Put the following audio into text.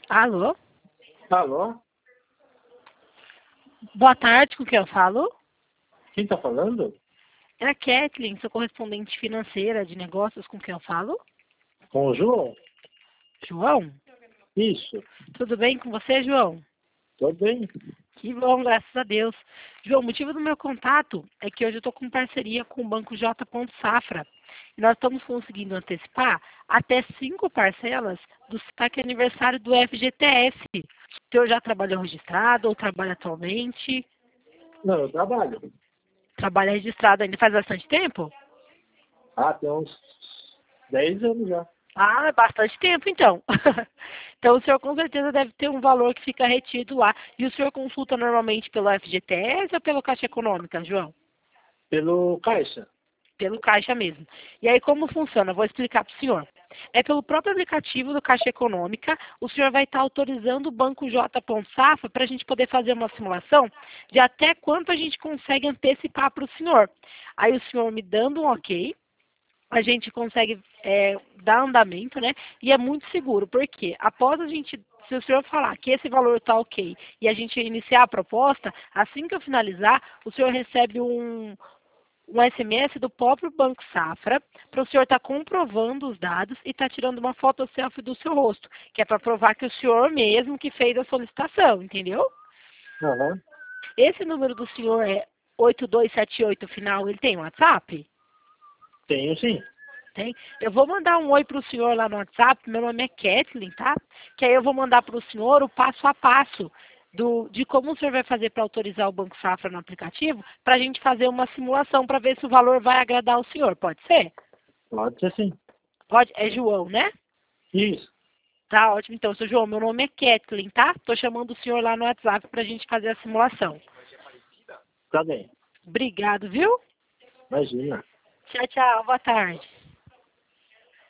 Alô? Alô? Boa tarde, com quem eu falo? Quem tá falando? É a Kathleen, sou correspondente financeira de negócios, com quem eu falo? Com o João? João? Isso. Tudo bem com você, João? Tô bem. Que bom, graças a Deus. João, o motivo do meu contato é que hoje eu estou com parceria com o Banco J. Safra. E nós estamos conseguindo antecipar até 5 parcelas do saque aniversário do FGTS. O senhor já trabalhou registrado ou trabalha atualmente? Não, eu trabalho. Trabalha registrado ainda faz bastante tempo? Tem uns 10 anos já. Ah, é bastante tempo então. Então o senhor com certeza deve ter um valor que fica retido lá. E o senhor consulta normalmente pelo FGTS ou pela Caixa Econômica, João? Pelo Caixa. Pelo Caixa mesmo. E aí como funciona? Vou explicar para o senhor. É pelo próprio aplicativo do Caixa Econômica, o senhor vai estar autorizando o Banco J. Safra para a gente poder fazer uma simulação de até quanto a gente consegue antecipar para o senhor. Aí o senhor me dando um ok, a gente consegue dar andamento, né? E é muito seguro, porque após a gente, se o senhor falar que esse valor está ok e a gente iniciar a proposta, assim que eu finalizar, o senhor recebe um SMS do próprio Banco Safra para o senhor estar comprovando os dados e estar tirando uma foto selfie do seu rosto, que é para provar que o senhor mesmo que fez a solicitação, entendeu? Aham. Esse número do senhor é 8278 final, ele tem WhatsApp? Tenho sim. Tem? Eu vou mandar um oi para o senhor lá no WhatsApp, meu nome é Kathleen, tá? Que aí eu vou mandar para o senhor o passo a passo de como o senhor vai fazer para autorizar o Banco Safra no aplicativo, para a gente fazer uma simulação para ver se o valor vai agradar o senhor, pode ser? Pode ser sim. Pode? É João, né? Isso. Tá ótimo, então, seu João, meu nome é Kathleen, tá? Tô chamando o senhor lá no WhatsApp para a gente fazer a simulação. Tá bem. Obrigado, viu? Imagina. Tchau, tchau, boa tarde.